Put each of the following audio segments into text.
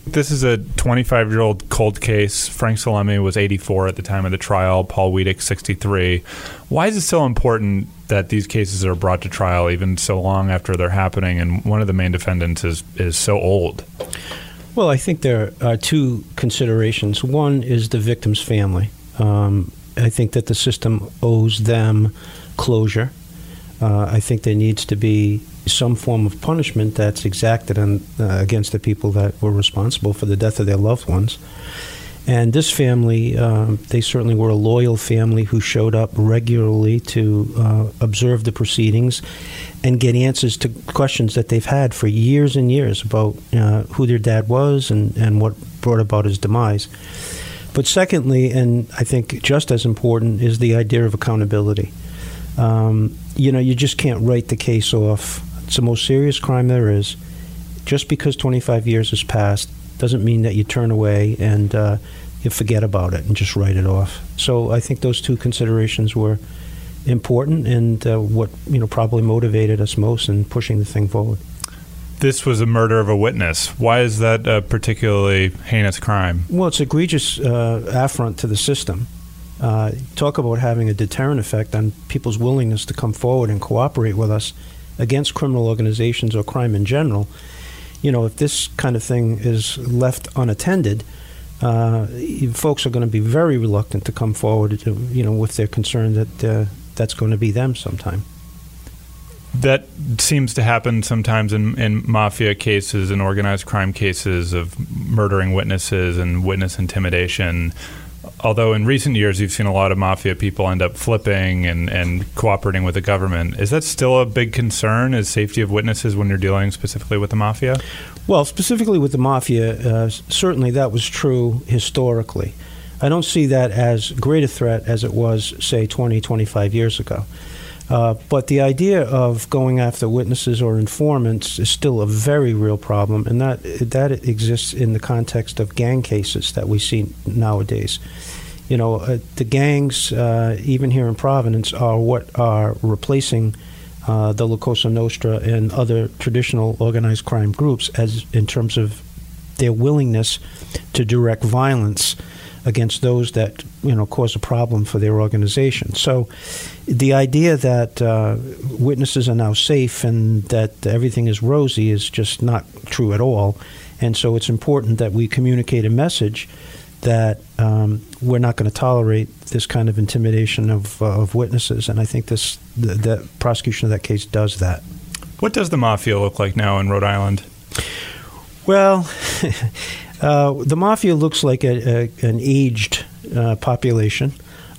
This is a 25-year-old cold case. Frank Salemi was 84 at the time of the trial, Paul Wiedek, 63. Why is it so important that these cases are brought to trial even so long after they're happening, and one of the main defendants is so old? Well, I think there are two considerations. One is the victim's family. I think that the system owes them closure. I think there needs to be some form of punishment that's exacted against the people that were responsible for the death of their loved ones. And this family, they certainly were a loyal family who showed up regularly to observe the proceedings and get answers to questions that they've had for years and years about who their dad was and what brought about his demise. But secondly, and I think just as important, is the idea of accountability. You just can't write the case off. It's the most serious crime there is. Just because 25 years has passed doesn't mean that you turn away and you forget about it and just write it off. So I think those two considerations were important and what probably motivated us most in pushing the thing forward. This was a murder of a witness. Why is that a particularly heinous crime? Well, it's egregious affront to the system. Talk about having a deterrent effect on people's willingness to come forward and cooperate with us against criminal organizations or crime in general. If this kind of thing is left unattended, folks are going to be very reluctant to come forward, with their concern that that's going to be them sometime. That seems to happen sometimes in mafia cases and organized crime cases of murdering witnesses and witness intimidation. Although in recent years you've seen a lot of mafia people end up flipping and cooperating with the government. Is that still a big concern, is safety of witnesses when you're dealing specifically with the mafia? Well, specifically with the mafia, certainly that was true historically. I don't see that as great a threat as it was, say, 20, 25 years ago. But the idea of going after witnesses or informants is still a very real problem, and that exists in the context of gang cases that we see nowadays. The gangs, even here in Providence, are what are replacing the La Cosa Nostra and other traditional organized crime groups in terms of their willingness to direct violence against those that cause a problem for their organization. So the idea that witnesses are now safe and that everything is rosy is just not true at all. And so it's important that we communicate a message that we're not going to tolerate this kind of intimidation of witnesses. And I think the prosecution of that case does that. What does the mafia look like now in Rhode Island? Well, the mafia looks like an aged population.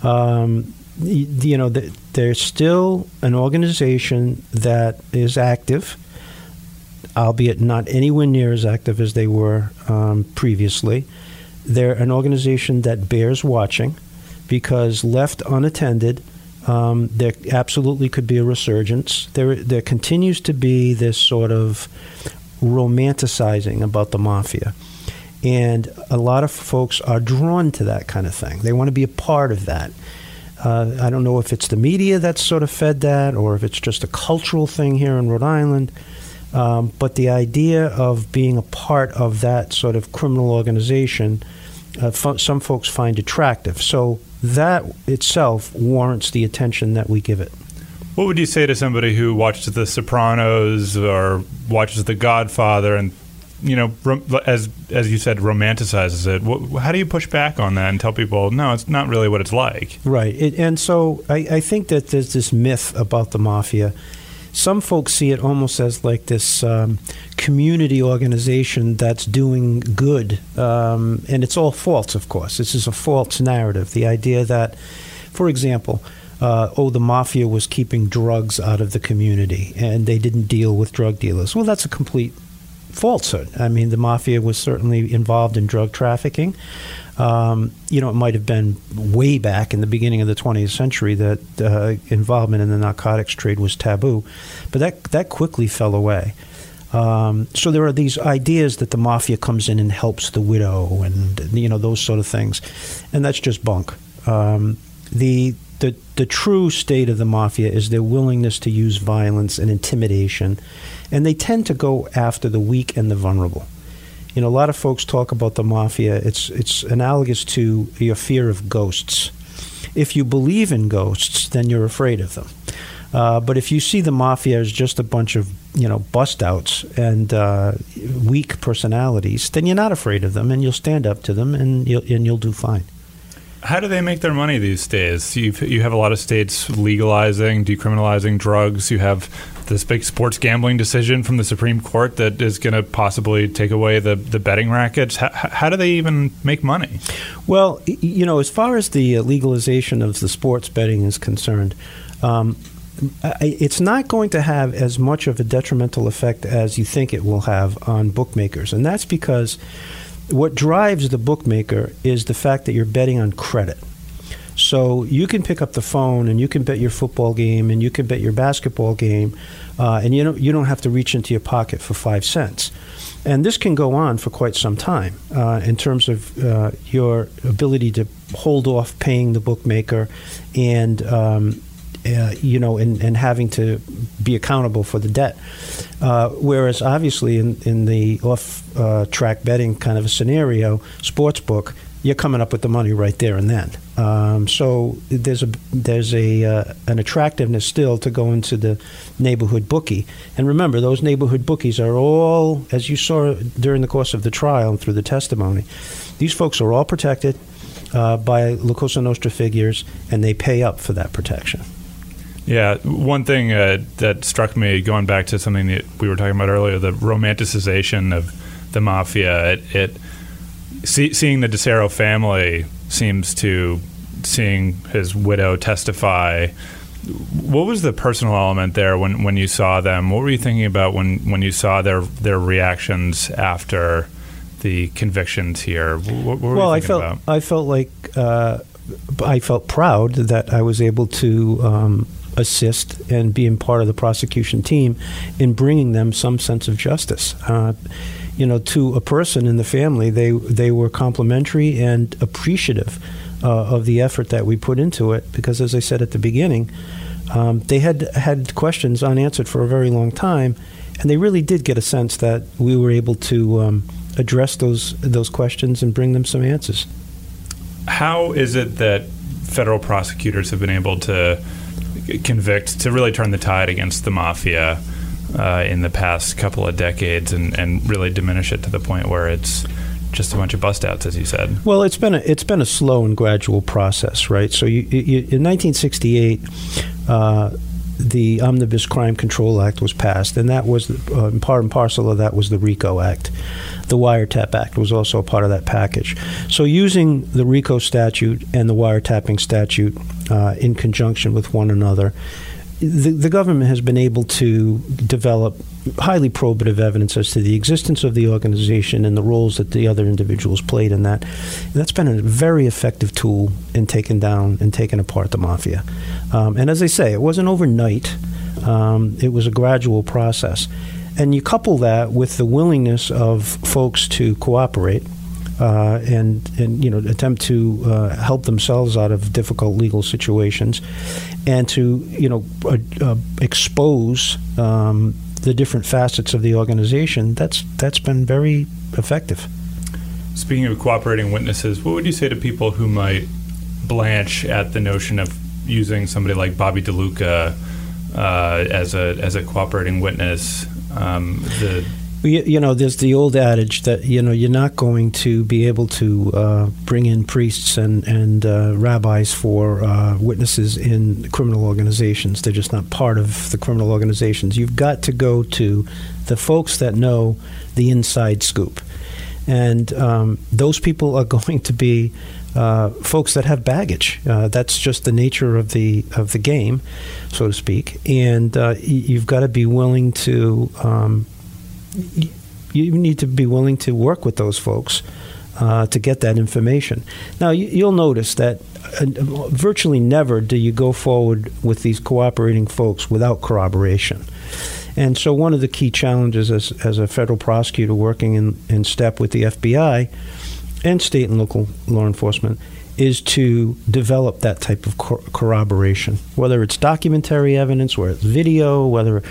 There's still an organization that is active, albeit not anywhere near as active as they were previously. They're an organization that bears watching because left unattended, there absolutely could be a resurgence. There continues to be this sort of romanticizing about the mafia. And a lot of folks are drawn to that kind of thing. They want to be a part of that. I don't know if it's the media that's sort of fed that or if it's just a cultural thing here in Rhode Island. But the idea of being a part of that sort of criminal organization, some folks find attractive. So that itself warrants the attention that we give it. What would you say to somebody who watches The Sopranos or watches The Godfather and, as you said, romanticizes it? How do you push back on that and tell people, no, it's not really what it's like? Right. And so I think that there's this myth about the mafia. Some folks see it almost as like this community organization that's doing good. And it's all false, of course. This is a false narrative. The idea that, for example, the mafia was keeping drugs out of the community and they didn't deal with drug dealers. Well, that's a complete falsehood. I mean, the mafia was certainly involved in drug trafficking. It might have been way back in the beginning of the 20th century that involvement in the narcotics trade was taboo, but that quickly fell away. So there are these ideas that the mafia comes in and helps the widow and, those sort of things, and that's just bunk. The true state of the mafia is their willingness to use violence and intimidation, and they tend to go after the weak and the vulnerable. A lot of folks talk about the mafia. It's analogous to your fear of ghosts. If you believe in ghosts, then you're afraid of them. But if you see the mafia as just a bunch of, bust-outs and weak personalities, then you're not afraid of them, and you'll stand up to them, and you'll do fine. How do they make their money these days? You have a lot of states legalizing, decriminalizing drugs. You have this big sports gambling decision from the Supreme Court that is going to possibly take away the betting rackets. How do they even make money? Well, as far as the legalization of the sports betting is concerned, it's not going to have as much of a detrimental effect as you think it will have on bookmakers. And that's because what drives the bookmaker is the fact that you're betting on credit. So you can pick up the phone and you can bet your football game and you can bet your basketball game, and you don't have to reach into your pocket for 5 cents. And this can go on for quite some time in terms of your ability to hold off paying the bookmaker and and having to be accountable for the debt. Whereas obviously in the off-track betting kind of a scenario, sports book, you're coming up with the money right there and then. So there's an attractiveness still to go into the neighborhood bookie. And remember, those neighborhood bookies are all, as you saw during the course of the trial and through the testimony, these folks are all protected by La Cosa Nostra figures, and they pay up for that protection. Yeah, one thing that struck me, going back to something that we were talking about earlier, the romanticization of the mafia, seeing the DeSero family seems to, seeing his widow testify. What was the personal element there when you saw them? What were you thinking about when you saw their reactions after the convictions here? What were you thinking about? I felt proud that I was able to assist and being part of the prosecution team in bringing them some sense of justice. To a person in the family, they were complimentary and appreciative of the effort that we put into it, because as I said at the beginning, they had questions unanswered for a very long time, and they really did get a sense that we were able to address those questions and bring them some answers. How is it that federal prosecutors have been able to convict, to really turn the tide against the mafia in the past couple of decades and really diminish it to the point where it's just a bunch of bust-outs, as you said? Well, it's been a slow and gradual process, right? So in 1968, the Omnibus Crime Control Act was passed, and that was part and parcel of that was the RICO Act. The Wiretap Act was also a part of that package. So using the RICO statute and the wiretapping statute in conjunction with one another, the government has been able to develop highly probative evidence as to the existence of the organization and the roles that the other individuals played in that. And that's been a very effective tool in taking down and taking apart the mafia. And as I say, it wasn't overnight. It was a gradual process. And you couple that with the willingness of folks to cooperate and attempt to help themselves out of difficult legal situations, and to expose the different facets of the organization. That's been very effective. Speaking of cooperating witnesses, what would you say to people who might blanch at the notion of using somebody like Bobby DeLuca as a cooperating witness? There's the old adage that you're not going to be able to bring in priests and rabbis for witnesses in criminal organizations. They're just not part of the criminal organizations. You've got to go to the folks that know the inside scoop, and those people are going to be folks that have baggage. That's just the nature of the game, so to speak. And you've got to be willing to. You need to be willing to work with those folks to get that information. Now, you'll notice that virtually never do you go forward with these cooperating folks without corroboration. And so one of the key challenges as a federal prosecutor working in step with the FBI and state and local law enforcement is to develop that type of corroboration, whether it's documentary evidence, whether it's video, whether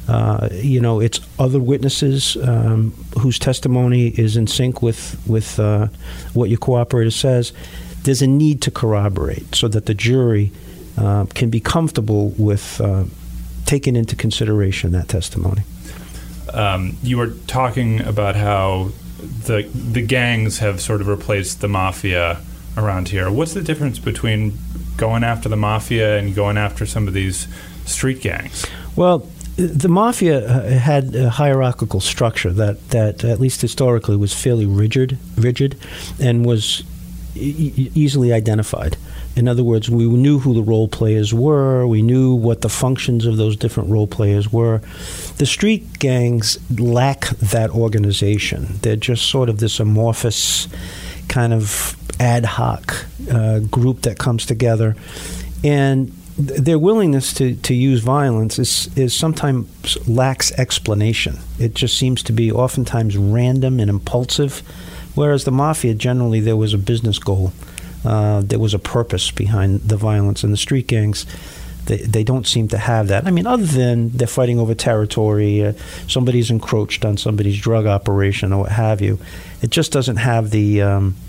It's other witnesses whose testimony is in sync with what your cooperator says. There's a need to corroborate so that the jury can be comfortable with taking into consideration that testimony. You were talking about how the gangs have sort of replaced the mafia around here. What's the difference between going after the mafia and going after some of these street gangs? Well, the mafia had a hierarchical structure that at least historically was fairly rigid, and was easily identified. In other words, we knew who the role players were. We knew what the functions of those different role players were. The street gangs lack that organization. They're just sort of this amorphous kind of ad hoc group that comes together. And their willingness to use violence is sometimes lacks explanation. It just seems to be oftentimes random and impulsive, whereas the mafia, generally, there was a business goal. There was a purpose behind the violence. And the street gangs, they don't seem to have that. I mean, other than they're fighting over territory, somebody's encroached on somebody's drug operation or what have you. It just doesn't have the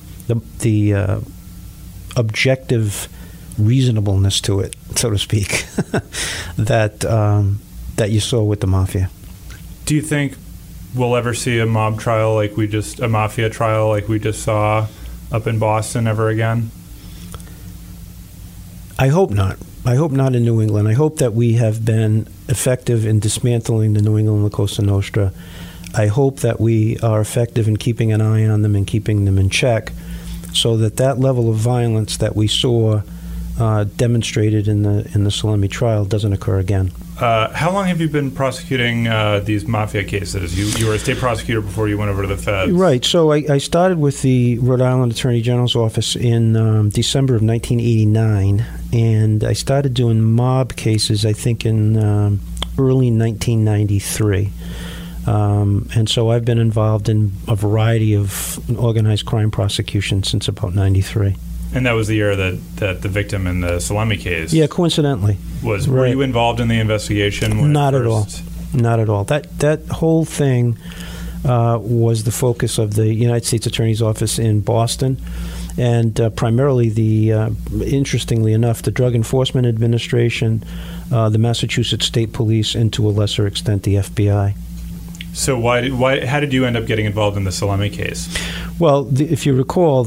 objective reasonableness to it, so to speak, that you saw with the mafia. Do you think we'll ever see a mafia trial like we just saw up in Boston ever again? I hope not. I hope not in New England. I hope that we have been effective in dismantling the New England La Cosa Nostra. I hope that we are effective in keeping an eye on them and keeping them in check, so that level of violence that we saw demonstrated in the Salemi trial doesn't occur again. How long have you been prosecuting these mafia cases? You were a state prosecutor before you went over to the feds. Right. So I started with the Rhode Island Attorney General's office in December of 1989, and I started doing mob cases, I think, in early 1993. And so I've been involved in a variety of organized crime prosecutions since about 93. And that was the year that the victim in the Salemi case. Yeah, coincidentally. Were right. you involved in the investigation? Not at all. Not at all. That whole thing was the focus of the United States Attorney's Office in Boston, and primarily interestingly enough, the Drug Enforcement Administration, the Massachusetts State Police, and to a lesser extent the FBI. So how did you end up getting involved in the Salemi case? Well, if you recall,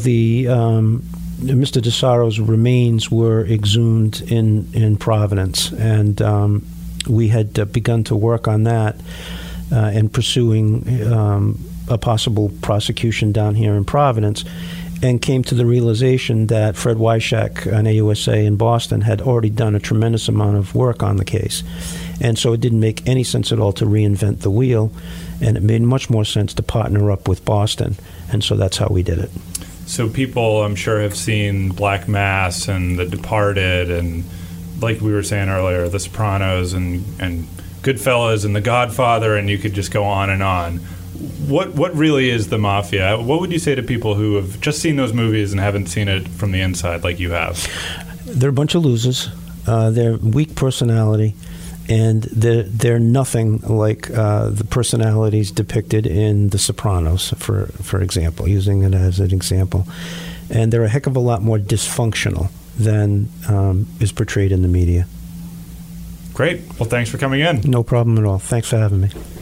Mr. DeSaro's remains were exhumed in Providence, and we had begun to work on that and pursuing a possible prosecution down here in Providence, and came to the realization that Fred Wyshak on AUSA in Boston had already done a tremendous amount of work on the case. And so it didn't make any sense at all to reinvent the wheel, and it made much more sense to partner up with Boston. And so that's how we did it. So people, I'm sure, have seen Black Mass and The Departed and, like we were saying earlier, The Sopranos and Goodfellas and The Godfather, and you could just go on and on. What really is the mafia? What would you say to people who have just seen those movies and haven't seen it from the inside like you have? They're a bunch of losers. They're weak personality. And they're nothing like the personalities depicted in The Sopranos, for example, using it as an example. And they're a heck of a lot more dysfunctional than is portrayed in the media. Great. Well, thanks for coming in. No problem at all. Thanks for having me.